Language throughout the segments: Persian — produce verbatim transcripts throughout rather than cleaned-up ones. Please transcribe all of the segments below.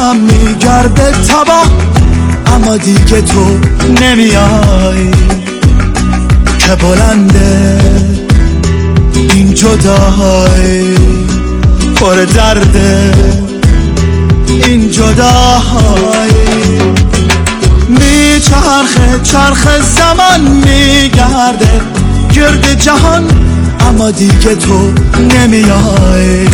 عمرم میگرده تباه، اما دیگه تو نمیای که بلنده این جدایی، پر درده این جدایی. میچرخه چرخ زمان میگرده گرد جهان، اما دیگه تو نمیای.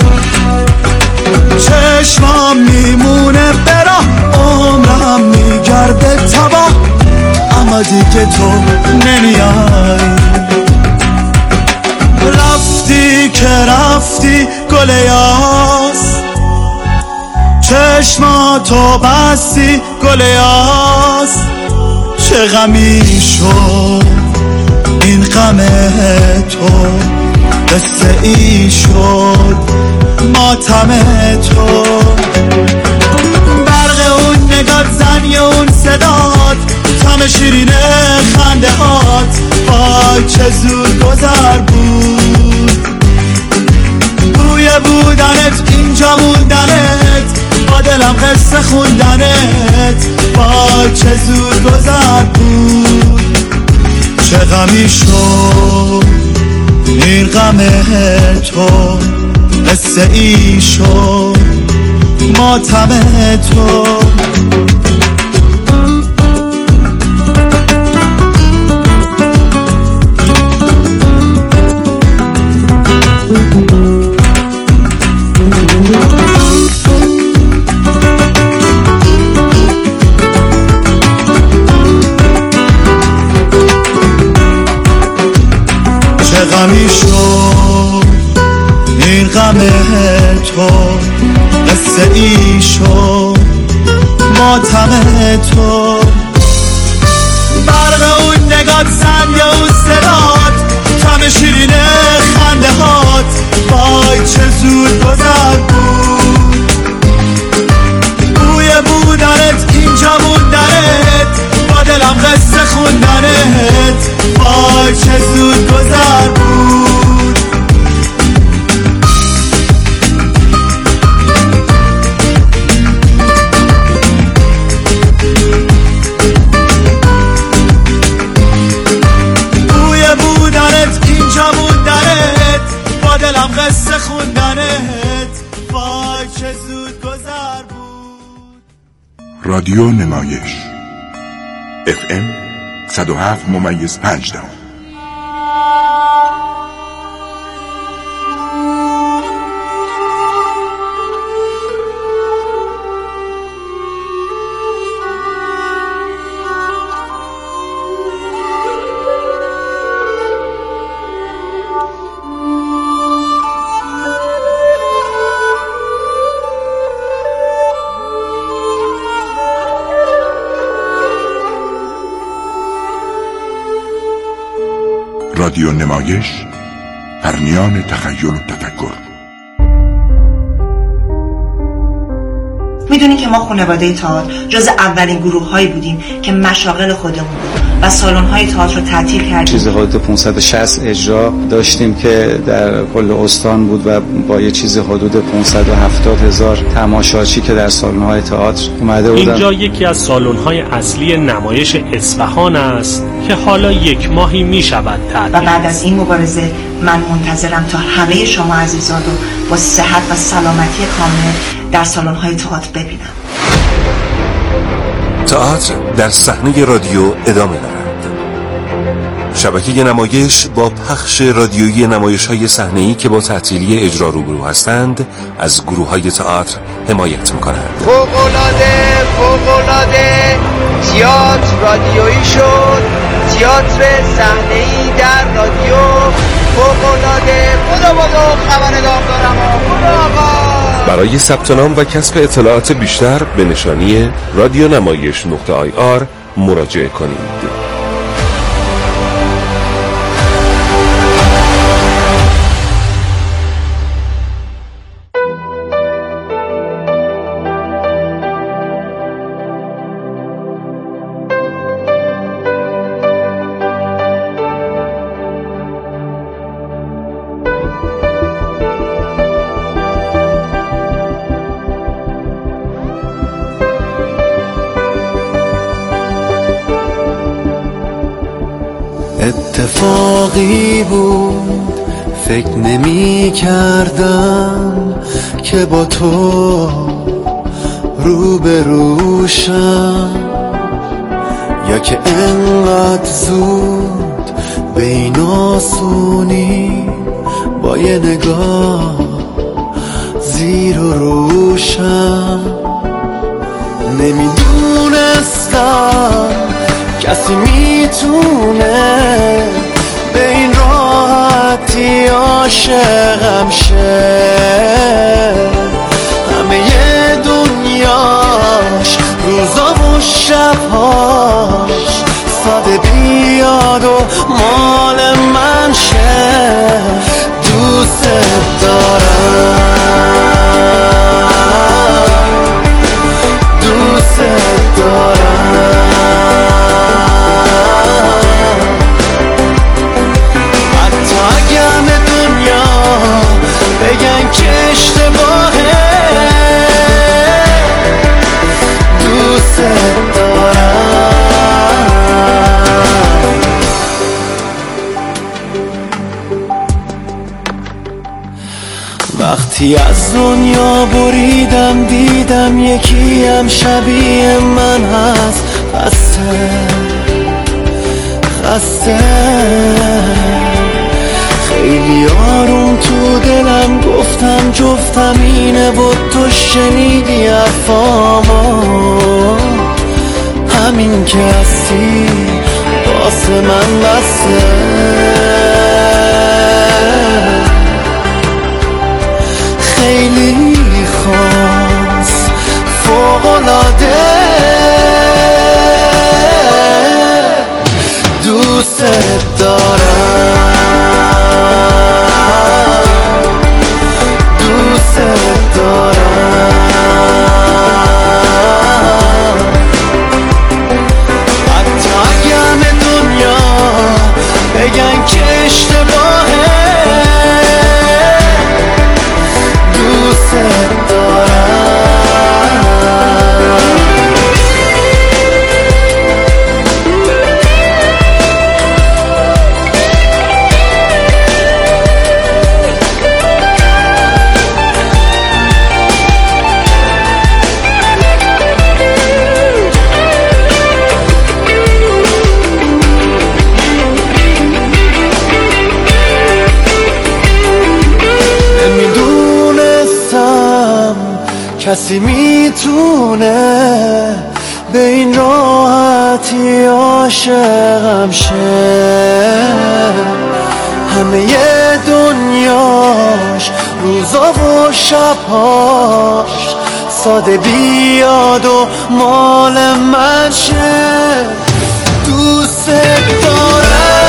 چشمام میمونه براه، عمرم میگرده تباه، اما دیگه تو نمیای. رفتی که رفتی گل یاس، چشماتو بستی گل یاس. چه غمی شد این غم تو، قصه ای شد ماتم تو. برق اون نگات، زنی اون صدات، تم شیرین خنده هات، وای چه زود گذر بود. بوی بودنت، اینجا موندنت، با دلم قصه خوندنت، وای چه زود گذر بود. چه غمی شد این غم تو، قصه ای شد ماتم تو. چه غمی شد این غم تو، قصه ای شد ماتم تو. برق اون نگات، زنگ اون صدات، تم شیرین خنده هات، وای چه زود گذر بود. بوی بودنت، اینجا موندنت، با دلم قصه خوندنت، وای چه زود گذر بود. قصه خوندنت، وای چه زود گذر بود. رادیو نمایش اف ام صد و هفت ممیز پنج دهم. رادیو نمایش، پرنیان تخیل و تفکر. میدونی که ما خانواده تئاتر جز اولین گروه هایی بودیم که مشاغل خودمون بود و سالن های تئاتر رو تعطیل کردیم. چیزی حدود پانصد و شصت اجرا داشتیم که در کل استان بود و با یه چیز حدود پانصد و هفتاد هزار تماشاچی که در سالن های تئاتر اومده بودن. اینجا یکی از سالن های اصلی نمایش اصفهان است که حالا یک ماهی می شود تعطیل. و بعد از این مبارزه من منتظرم تا همه شما عزیزان رو با صحت و سلامتی کامل در سالن های تئاتر ببینم. تئاتر در صحنه رادیو ادامه دارد. شبکه نمایش با پخش رادیویی نمایش‌های صحنه‌ای که با تعطیلی اجرا روبرو هستند از گروه‌های تئاتر حمایت می‌کنند. فوق‌العاده فوق‌العاده تئاتر رادیویی شد، تئاتر صحنه‌ای در رادیو فوق‌العاده. بودو بودو خبردار دارم بودو آقا. برای ثبت نام و کسب اطلاعات بیشتر به نشانی رادیو نمایش نقطه آی آر مراجعه کنید. اتفاقی بود، فکر نمی کردم که با تو روبروشم، یا که انقدر زود به این آسونی با یه نگاه زیر و روشم. نمیدونستم کسی میتونه به این راحتی عاشقم شه، همه دنیاش روزا و شبهاش ساده بیاد و مال من شه. دوست دارم، دوست دارم، حتی اگه همه دنیا بگن که اشتباهه. دوست دارم. وقتی از دنیا بریدم دیدم یکی هم شبیه من هست، خسته خسته خیلی آروم تو دلم گفتم جفتم اینه و تو شنیدی حرفامو، همین که هستی واسه من بسته. خیلی خاص فوق‌العاده دوست دارم، دوست دارم، حتی اگه همه دنیا بگن که اشتباهه. دوست کسی میتونه به این راحتی عاشقم شه، همه دنیاش روزا و شبهاش ساده بیاد و مال من شه. دوست دارم،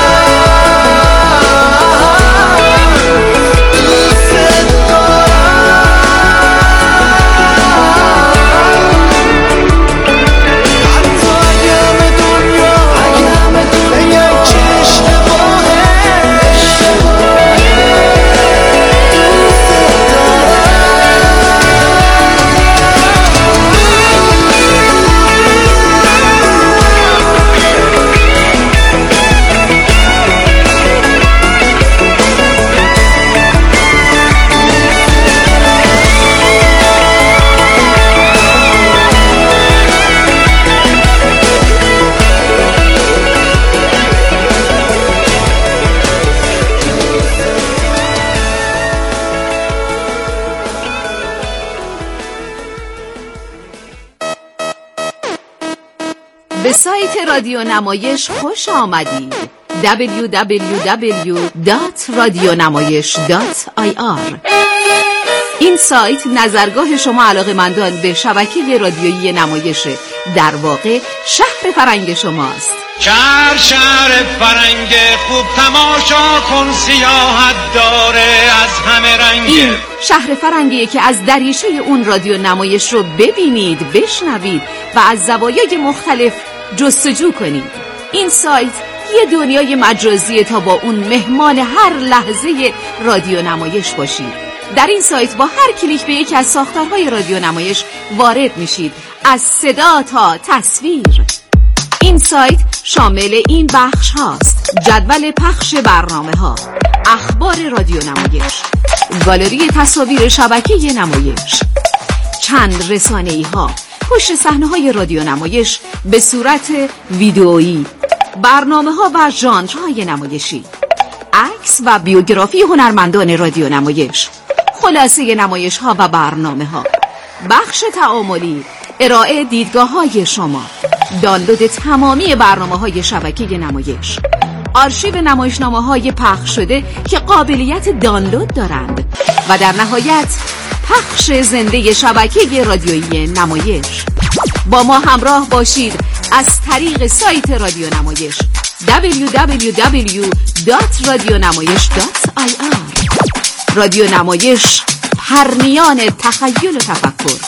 به سایت رادیو نمایش خوش آمدید. دبلیو دبلیو دبلیو دات رادیونمایش دات آی آر. این سایت نظرگاه شما علاقه‌مندان به شبکه رادیویی نمایش، در واقع شهر فرنگ شماست. شهر شهر فرنگ خوب تماشا کن، سیاحت داره از همه رنگ. این شهر فرنگیه که از دریچه اون رادیو نمایش رو ببینید، بشنوید و از زوایای مختلف جستجو کنید. این سایت یه دنیای مجازیه تا با اون مهمان هر لحظه رادیو نمایش باشید. در این سایت با هر کلیک به یکی از ساختارهای رادیو نمایش وارد میشید، از صدا تا تصویر. این سایت شامل این بخش هاست: جدول پخش برنامه ها، اخبار رادیو نمایش، گالری تصاویر شبکه نمایش، چند رسانه‌ای ها، پشت صحنه های رادیو نمایش به صورت ویدئویی، برنامه ها و ژانرهای نمایشی، عکس و بیوگرافی هنرمندان رادیو نمایش، خلاصه نمایش ها و برنامه ها، بخش تعاملی، ارائه دیدگاه های شما، دانلود تمامی برنامه های شبکه نمایش، آرشیو نمایشنامه های پخش شده که قابلیت دانلود دارند و در نهایت پخش زنده شبکه رادیویی نمایش. با ما همراه باشید از طریق سایت رادیو نمایش دبلیو دبلیو دبلیو دات رادیو نمایش دات آی آر. رادیو نمایش، پرنیان تخیل و تفکر.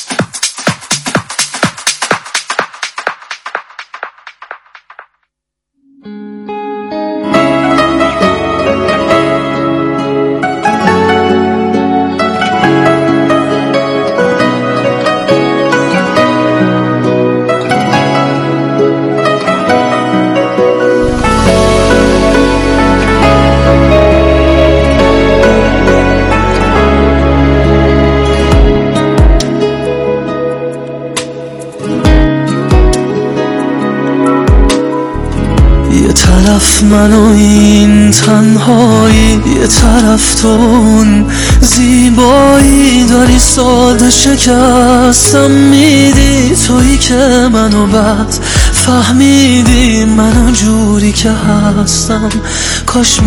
من و این تنهایی، یه طرف تو اون زیبایی، داری ساده شکستم میدی، تویی که منو بعد فهمیدی منو جوری که هستم کاش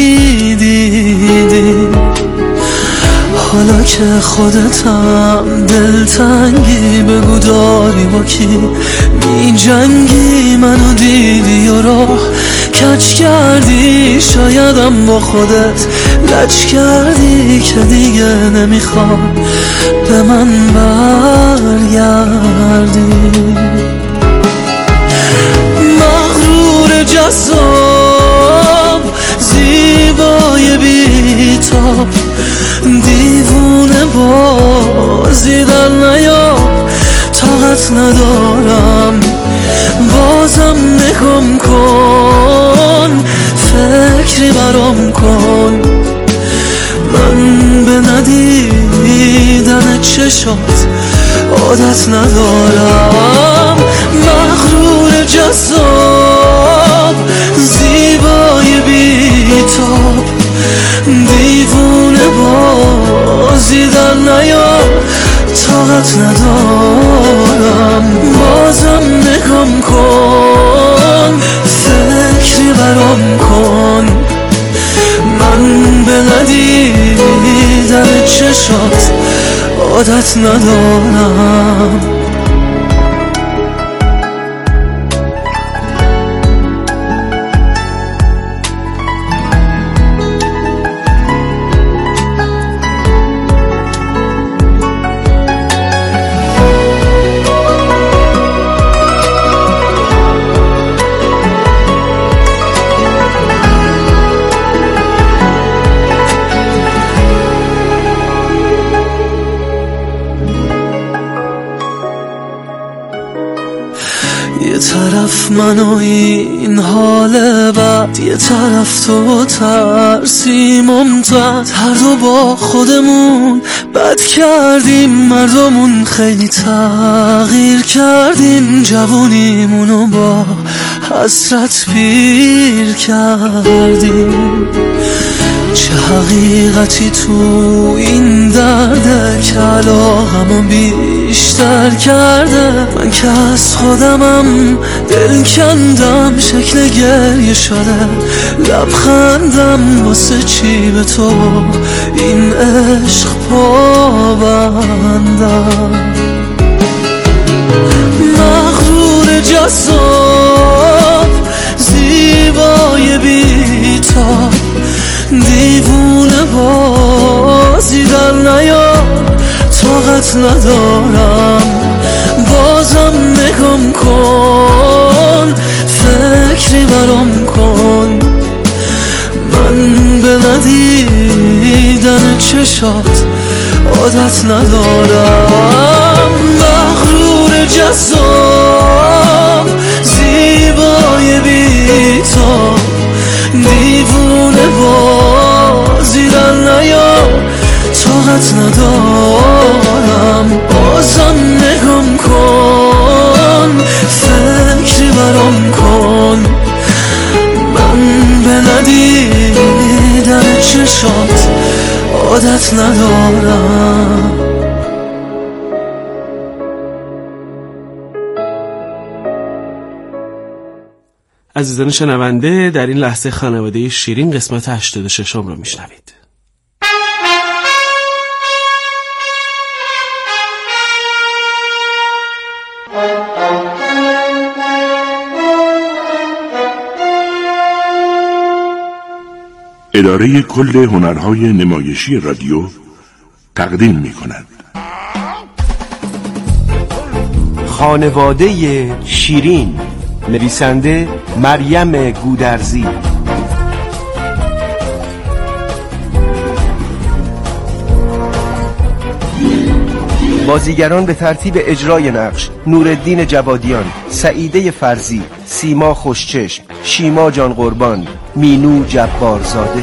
میدیدی. حالا که خودتم دلتنگی، بگو داری با کی می جنگی، منو دیدی و راه کج کردی، شایدم با خودت لج کردی که دیگه نمیخوام به من برگردی. مغرور جذاب، زیبای بی‌تاب، دیوونه بازی در نیاب، طاقت ندارم بازم نگم کن، فکری برام کن، من به ندیدن چشات عادت ندارم. مغرور جذاب، زیبای بی‌تاب، دیوونه بازی در نیاب، طاقت ندارم بازم نگم کن، فکری برام کن، من به ندیدن چشات عادت ندارم. یه طرف من و این حال بد، یه طرف تو ترسی ممتد، هر دو با خودمون بد کردیم، مردمون خیلی تغییر کردیم، جوونیمونو با حسرت پیر کردیم. چه حقیقتی تو این درده که علاقمو بیشتر کرده، من که از خودمم دل کندم، شکل گریه شده لبخندم، واسه چی به تو این عشق پابندم. مغرور جذاب، زیبای بی‌تاب، دیوونه بازی در نیاب، طاقت ندارم بازم نگم کن، فکری برام کن، من به ندیدن چشات عادت ندارم. مغرور جذاب، زیبای بی‌تاب، ندارم، بازم نگم کن، فکری برام کن، من به ندیدن چشات عادت ندارم. عزیزان شنونده، در این لحظه خانواده شیرین قسمت هشتاد و شش را میشنوید. اداره کل هنرهای نمایشی رادیو تقدیم می کند خانواده شیرین، نویسنده مریم گودرزی. بازیگران به ترتیب اجرای نقش: نورالدین جوادیان، سعیده فرزی، سیما خوشچشم، شیما جان قربان، مینو جبارزاده.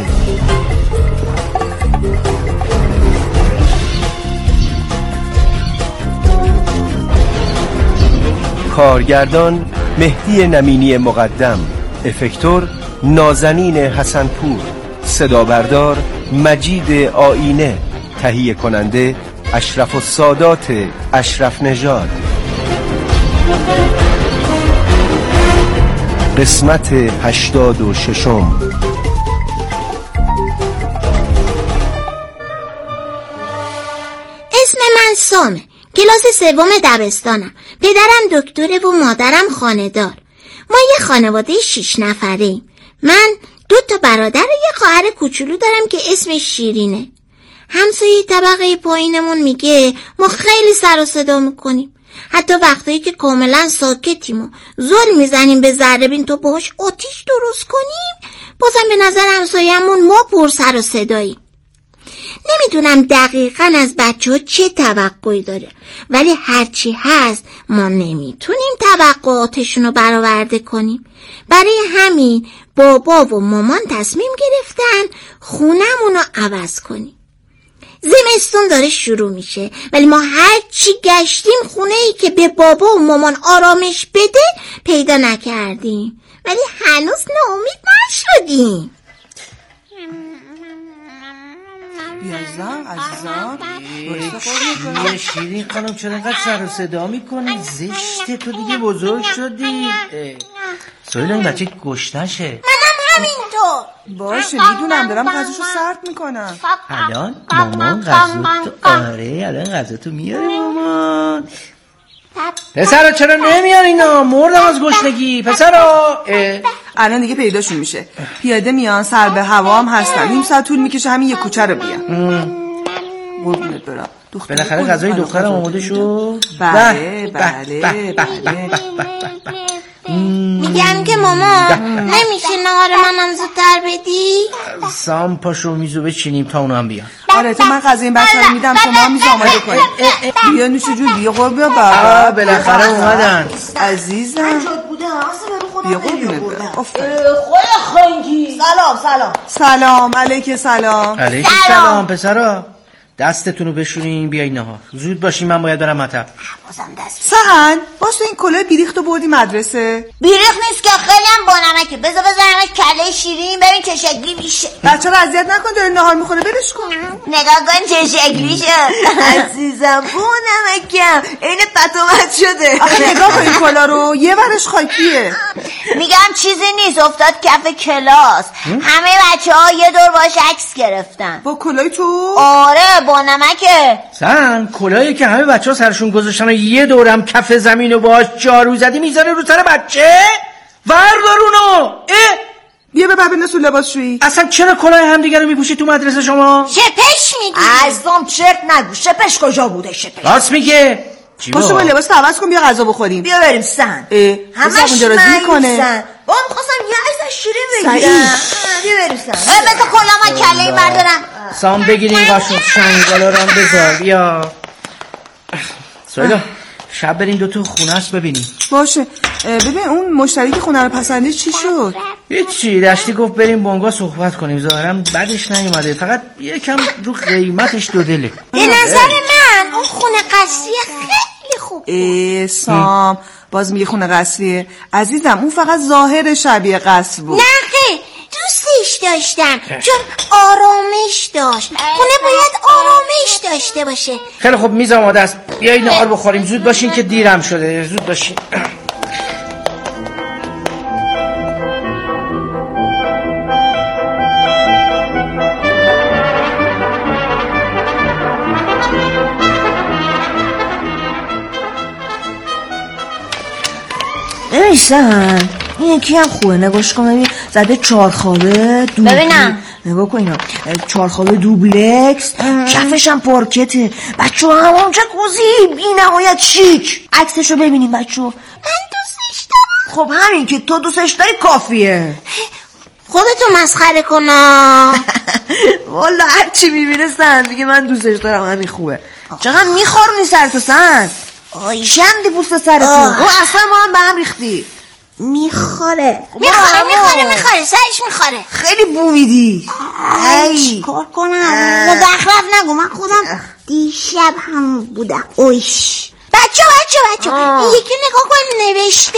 کارگردان مهدی نمینی مقدم، افکتور نازنین حسنپور، صدا بردار مجید آینه، تهیه کننده اشرف السادات اشرف نژاد. قسمت هشتاد و ششم. اسم من سامه، کلاس سوم دبستانم. پدرم دکتره و مادرم خانه‌دار. ما یه خانواده شیش نفره ایم. من دو تا برادر و یه خواهر کوچولو دارم که اسمش شیرینه. همسایه طبقه پایینمون میگه ما خیلی سر و صدا میکنیم، حتی وقتایی که کاملا ساکتیم و زل میزنیم به ذره‌بین تا باهاش آتیش درست کنیم، بازم به نظر همسایه‌مون ما پر سر و صداییم. نمیدونم دقیقاً از بچه ها چه توقعی داره، ولی هرچی هست ما نمیتونیم توقعاتشون رو برآورده کنیم. برای همین بابا و مامان تصمیم گرفتن خونمون رو عوض کنیم. زمستون داره شروع میشه، ولی ما هر چی گشتیم خونه‌ای که به بابا و مامان آرامش بده پیدا نکردیم، ولی هنوز ناامید نشدیم. بیازم عزیزم چیه شیرین خانم، چرا اینقدر سر و صدا میکنی؟ زشته، تو دیگه بزرگ شدی. سویل این بچه گشنشه. منم همینطور. باشه میدونم، دارم غذاشو سرد میکنم. الان مامان غذا تو آره الان غذا تو میاره مامان. پسرا چرا نمیان اینا؟ مردم از گشنگی پسرا. الان دیگه پیداشون میشه، پیاده میان، سر به هوا هم هستن، نیم ساعت طول میکشه همین یک کوچه رو بیان. قربونت برم. بالاخره غذای دخترم آماده شد. بله بله بله. میگم که مامان نمیشه نهار منم زودتر بدی؟ سام پاشو میزو بچینیم تا اونو هم بیان. آره تو من غذای بچه رو میدم، شما هم میزو آماده کنید. بیا نوش جون، بیا قرب، بیا بابا. بالاخره اومدن عزیزم. بیا قربونت برم. خدا خنگی. سلام سلام. سلام علیک سلام. علیک سلام پسرا. دستتون رو بشورین بیاین نهار. زود باشین، من باید برم مطب. سهن باز تو این کلاه بیریختو بردی مدرسه؟ بیریخت نیست که، خیلی هم بانمکه. بذار بذارمش کله شیرین ببین چه شکلی میشه. بچه رو اذیت نکن، داره نهار میخوره، برش کن. نگاه کن چه شکلی شد. عزیزم بانمکم این پتومت شده. آخه نگاه کن این کلاه رو، یه ورش خاکیه. میگم چیزی نیست، افتاد کف کلاس. همه بچه ها یه دور باش عکس گرفتن. با کلاه تو؟ آره بانمکه. سن کلاهی که همه بچه ها سرشون گذاشتن و یه دورم کف زمین و باش جارو زدی میذاره رو سر بچه؟ وردارونو. اه بیا ببر بنداز لباس شویی. اصلا چرا کلاه همدیگه رو میپوشی تو مدرسه شما؟ شپش میگی. ازم چرت نگو. شپش کجا بوده؟ شپش راست میگه. پاشو با لباس عوض کن، بیا غذا بخوریم. بیا بریم سن. همش میکنه. بابا می‌خواستم یه عکس شیرین بگیرم. بیا بریم سن. مثلا کلام کله بردارم. سام بگیرین قاشق چنگالا رو هم بذار. بیا سویلا شب بریم دوتا خونه است ببینیم. باشه. ببین اون مشتری که خونه رو پسندید چی شد؟ هیچی، دشتی گفت بریم بنگاه صحبت کنیم. ظاهرا بعدش نیومده، فقط یکم رو قیمتش دو دله. به نظر من اون خونه قصری خیلی خوب. ای سام باز میگه خونه قصریه. عزیزم اون فقط ظاهر شبیه قصر بود. نه خیلی دوستش داشتم چون آرامش داشت. خونه باید آرامش داشته باشه. خیلی خوب میز آماده است، بیایید نهار بخوریم. زود باشین که دیرم شده. زود باشین. نمیشن این یکی هم خوبه، نگاش کن ببین زده چارخوابه دوبل... ببینم نگاه کن اینا چارخوابه دوبلکس، کفش هم پارکته. بچه ها هم همونجا کوزی بی نهایت شیک. عکسشو ببینیم بچه ها. من دوستش دارم. خب همین که تو دوستش داری کافیه. خودتو مسخره کنا. والا هرچی میبینه سن دیگه من دوستش دارم، همین خوبه. چقدر میخورونی سرتو سن. چندی پوست سرتو و اصلا ما هم به هم ریختی. میخوره میخوره میخوره میخوره سرش میخوره. خیلی بو میدی. ای کار کنم مزخرف نگو، من خودم دیشب هم بودم. اویش بچه بچه بچه این یکی نگاه کنیم نوشته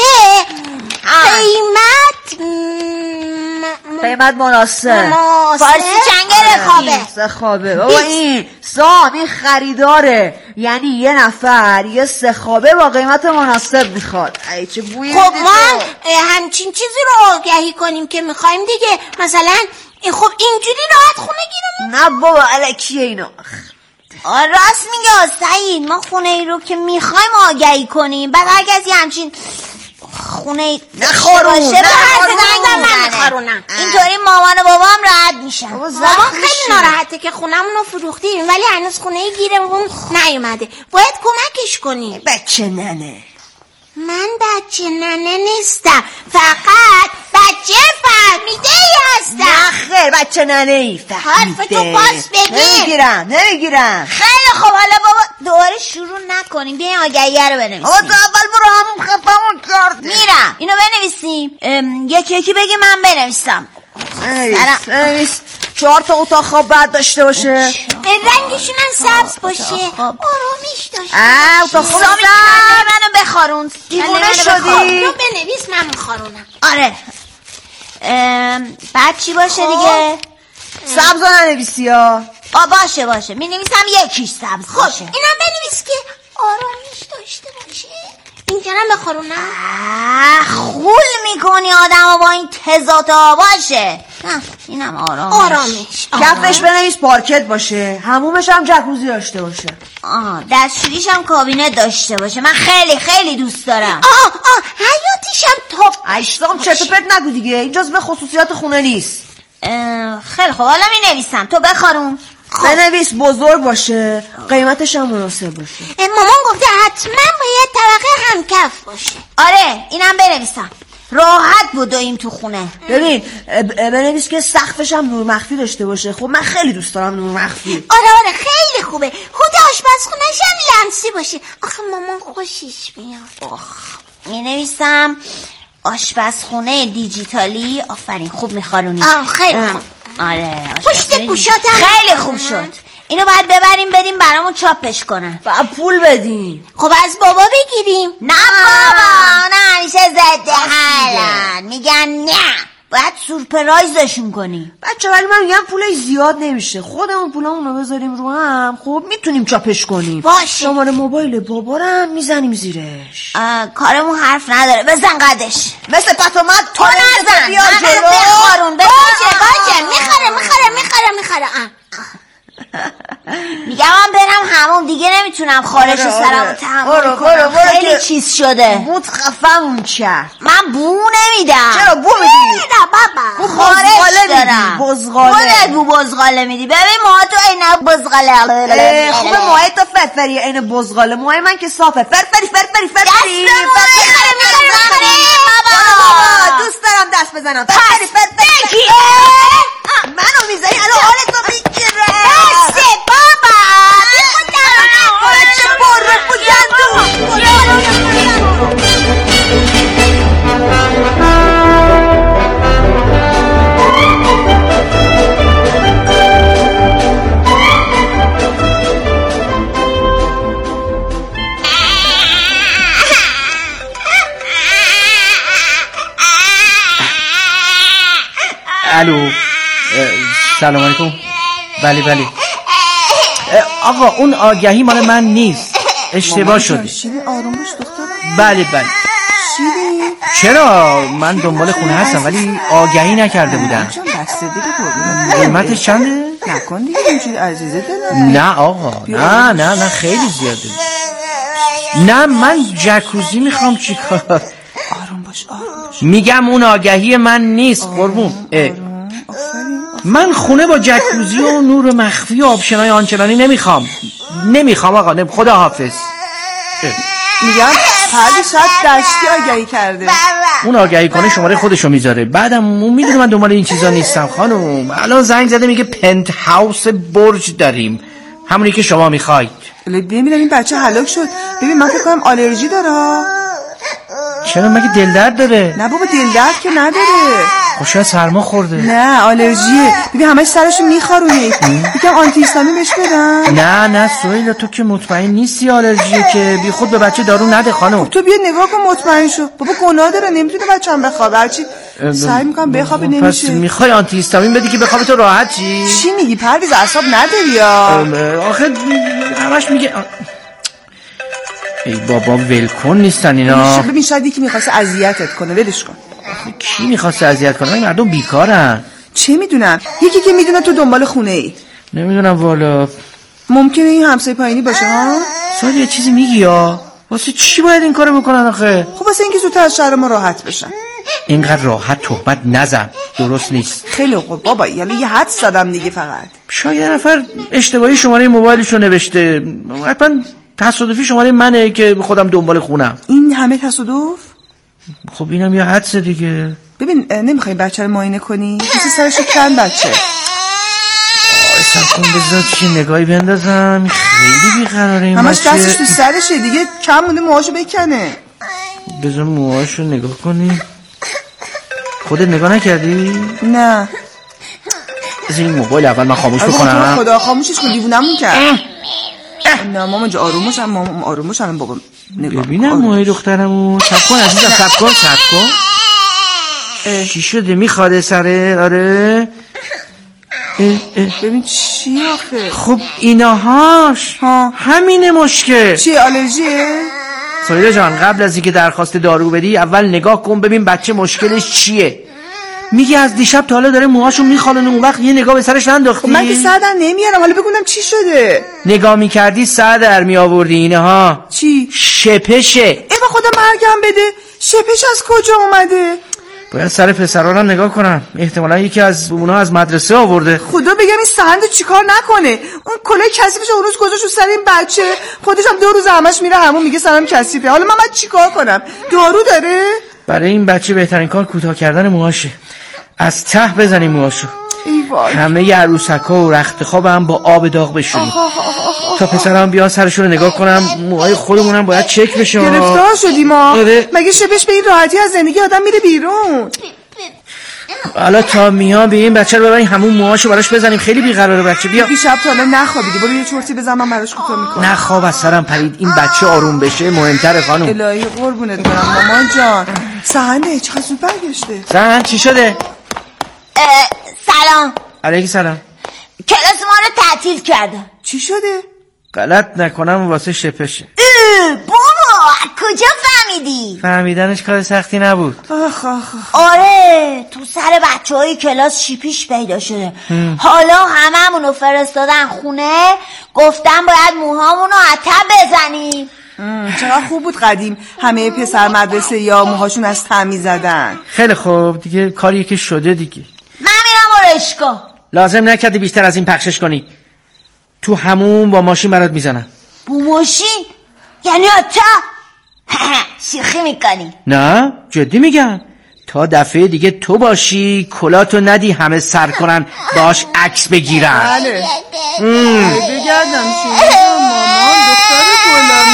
قیمت قیمت مناسب. فارسی چنگه رخابه سه خوابه. بابا این سام این خریداره، یعنی یه نفر یه سه خوابه با قیمت مناسب میخواد. ای چه بویی. خب ما همچین چیزی رو آگهی کنیم که میخوایم دیگه. مثلا خب اینجوری راحت خونه گیرم. نه بابا الکیه اینا. راست میگه سعید، ما خونه ای رو که میخوایم آگهی کنیم، بعد هر کسی همچین خونه ای نخارون نخارونم اینطوری مامان و بابام راحت میشن. مامان خیلی ناراحته که خونمون رو فروختیم ولی هنوز خونه گیرمون نیومده. باید کمکش کنیم. بچه ننه. من بچه ننه نیستم، فقط بچه فهمیده ای هستم. نه خیر بچه ننه ای فهمیده. حرف تو پاس بگیر. نمیگیرم نمیگیرم. خیلی خوب حالا بابا دوباره شروع نکنیم. بیاین آگهیه رو بنویسیم. آقا تو اول برو همون خفمون کرد. میرم اینو بنویسیم. یکی یکی بگی من بنویسم. بنویس. چهار تا اتاق خواب بعد داشته باشه. رنگشون هم سبز باشه. آرامش داشته باشه. اتاق خواب سبز. منو بخارون. دیوونه شدی. تو بنویس من میخارونم. آره. بعد چی باشه دیگه؟ سبز ها ننویسی ها. آ باشه باشه می نویسم یکیش سبز خب باشه. اینم بنویس که آرامش داشته باشه. اینجانم بخارونم. خول میکنی آدم با این تزات ها باشه. اینم آرامش. آرامش کفش بنویس پارکت باشه. همومش هم جکوزی داشته باشه. آه دستشویش هم کابینت داشته باشه. من خیلی خیلی دوست دارم. آه آه حیاتیش هم تاپ. ایشتام چرت و پرت نگو دیگه، این جزو خصوصیات خونه نیست. خیلی خب حالا می نویسم تو بخارون. بنویس بزرگ باشه، قیمتش هم مناسب باشه. مامان گفته حتما باید طبقه همکف باشه. آره اینم بنویسم. راحت بدویم تو خونه. ببین بنویس که سقفش هم نور مخفی داشته باشه. خب من خیلی دوست دارم نور مخفی. آره آره خیلی خوبه. خود آشپزخونه‌ش هم لمسی باشه. آخه مامان خوشش میاد. آخ می نویسم آشپزخونه دیجیتالی. آفرین خوب میخارونی. آه خیلی خوب. آره پشت گوشاتم خیلی خوب شد. اینو باید ببریم بدیم برامون چاپش کنن. باید پول بدیم. خب از بابا بگیریم. نه بابا نه همیشه زده حالن میگن نه باید سورپرایزشون کنیم. بچه ولی من میگم پولش زیاد نمیشه، خودمون پولمون رو بذاریم رو هم خب میتونیم چاپش کنیم. باشه شماره موبایل بابا رو هم میزنیم زیرش. کارمون حرف نداره بزن قدش. مثل پتومت تو نزن بیا جلو. بخارون باشه باشه میخره میخره میخره میخره. میگم من برم همون دیگه نمیتونم خارش سرمو تحمل کنم. خیلی چیز شده. بود خفمون کرد. من بو نمیدم. چرا بو میدی؟ نه بابا بو خارش دارم. بزغاله. خودت بو بزغاله میدی. ببین موها تو عین بزغاله. خوبه موهای تو فرفری عین بزغاله. موهای من که صافه. فرفری فرفری فرفری. بابا دوست دارم دست بزنم. فرفری فرفری. منو میزنی الان حالتو میگیره. بسه بابا. بچه بره بودن تو. سلام علیکم. بله بله آقا اون آگهی مال من نیست، اشتباه شده. شیرین آروم باش دختر. بله بله. شیرین چرا من دنبال خونه هستم ولی آگهی نکرده بودم. چون بسته دیگه قربونت. قیمتش چنده؟ نکن دیگه اینجوری عزیزه دلم. نه آقا نه نه نه خیلی زیاده. نه من جکوزی میخوام. چیکار؟ آروم باش آروم باش. میگم اون آگهی من نیست قربون. من خونه با جکوزی و نور مخفی و آبشنای آنچنانی نمیخوام. نمیخوام آقا. نمی... خدا حافظ. میگم فرد شاید دشتی آگهی کرده. اون آگهی کنه شماره خودشو میذاره. بعدم اون میدونه من دنبال این چیزا نیستم خانم. الان زنگ زده میگه پنت هاوس برج داریم، همونی که شما میخواید. ببینم این بچه هلاک شد. ببین من فکر کنم آلرژی داره. چرا مگه دل درد داره؟ نه بابا دل درد که نداره. خب شاید سرما خورده. نه آلرژیه. ببین همش سرشو میخارونه. یکم آنتی هیستامین بهش بدم. نه نه سهیلا تو که مطمئن نیستی آلرژیه که بی خود به بچه دارو نده خانم. تو بیا نگاه کن مطمئن شو. بابا گناه داره نمیتونه بچه‌م بخوابه. هرچی سعی میکنم بخوابه نمیشه. پس میخوای آنتی هیستامین بدی که بخوابه تو راحت چی؟ چی میگی پرویز اعصاب نداری یا؟ آخه همش میگه ای بابا ولکن نیستن اینا. ببین شاید یکی میخواسته اذیتت کنه ولش کن. کی میخواسته اذیت کنه؟ مردم بیکارن. چه میدونم یکی که میدونه تو دنبال خونه ای. نمیدونم والا. ممکنه این همسایه پایینی باشه ها. سال یه چیزی میگی یا واسه چی باید این کارو بکنن آخه؟ خب واسه اینکه زودتر از شهر ما راحت بشن. اینقدر راحت تهمت نزن، درست نیست. خیلی خوب بابا یعنی یه حد زدم دیگه. فقط شاید یه نفر اشتباهی شماره موبایلشو نوشته، حتما تصادفی شماره منه که خودم دنبال خونم. این همه تصادف؟ خب اینم یه حدسه دیگه. ببین نمیخوای بچه رو معاینه کنی؟ کسی سرشو کن بچه. آره سب کن بذار چی نگاهی بندازم. خیلی بیقراره این همش بچه. دستش تو سرشه دیگه کم مونده موهاشو بکنه. بذار موهاشو نگاه کنی. خودت نگاه نکردی؟ نه. بذار این موبایل اول من خاموش بکنم. خدا خاموشش کن دیوونمون کرد. نه مامان جا آروم باش. مامان آروم باش. الان بابا نگاه ببینم موهای دخترمو. صبر کن عزیزم صبر کن صبر کن. چی شده میخواد سره؟ آره اه اه. ببین چی آخه؟ خب ایناهاش ها. همینه مشکل. چی آلرژیه؟ سایده جان قبل از اینکه درخواست دارو بدی اول نگاه کن ببین بچه مشکلش چیه. میگه از دیشب تا حالا داره موهاشو میخالونه، اون وقت یه نگاه به سرش ننداختی؟ خب من که سر در نمیارم. حالا بگونم چی شده. نگاه میکردی سر در میآوردی. اینه ها چی؟ شپشه. ای با خدا مرگم بده. شپش از کجا اومده؟ باید سر پسران هم نگاه کنم. احتمالا یکی از اونها از مدرسه آورده. خدا بگم این سهند چیکار نکنه. اون کلاه کثیفش اون روز گذاشت رو سر این بچه. خودش هم دو روز همش میره همون میگه سرم کثیفه. حالا من باید چیکار کنم؟ دارو داره؟ برای این بچه بهترین کار کوتاه کردن موهاشه. از ته بزنیم موهاشو. همه عروسک‌ها و رخت خواب هم با آب داغ بشوریم تا پسرام بیان سرشون رو نگاه کنم. موهای خودمونم باید چک بشه. گرفتار شدیم ما. آره. مگه شبش به این راحتی از زندگی آدم میره بیرون؟ حالا تا میان به این بچه رو ببریم همون موهاشو براش بزنیم. خیلی بیقراره بچه. بیا دیشب تا الان نخوابیدی. برو یه چرتی بزن من براش کوتاه میکنم. نخواب از سرم پرید. این بچه آروم بشه مهمتره خانم. الهی قربونت برم مامان جان. سهنده چقدر زود برگشته. سهند چی شده؟ سلام. علیکی سلام. کلاس ما رو تعطیل کردم. چی شده؟ غلط نکنم واسه شپشه. بابا کجا فهمیدی؟ فهمیدنش کار سختی نبود. آخ آخ. آره تو سر بچه های کلاس شیپیش پیدا شده. هم. حالا هممونو فرستادن خونه گفتن باید موهامونو عطر بزنیم. چقدر خوب بود قدیم همه پسر مدرسه یا موهاشون از ته میزدن. خیلی خوب دیگه کاریه که شده دیگه. من میرم آرشگاه. لازم نکردی بیشتر از این پخشش کنی. تو همون با ماشین برات میزنم. با ماشین؟ یعنی عطر؟ شوخی میکنی؟ نه جدی میگم. تا دفعه دیگه تو باشی کلاتو ندی همه سر کنن باش عکس بگیرن. بله بگردم چی مامان دختر گلم